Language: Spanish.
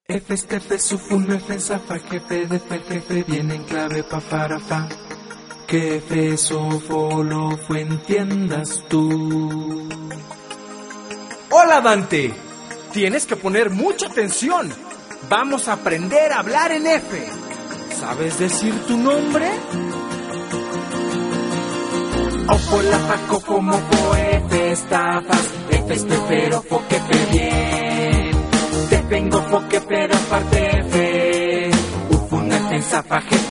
F, estefe, sufun, F, zafa, jefe, defe, jefe, viene en clave, pa, para, fa. Que F, sofo, lo, fue, entiendas tú. Hola, Dante. Tienes que poner mucha atención. Vamos a aprender a hablar en F. ¿Sabes decir tu nombre? Ofo, la, fa, cofo, mofo, F, estafas, F, estefero, fo, que fe, bien. Te vengo, fo, que pero aparte F. Ufun, F, zafa, jefe,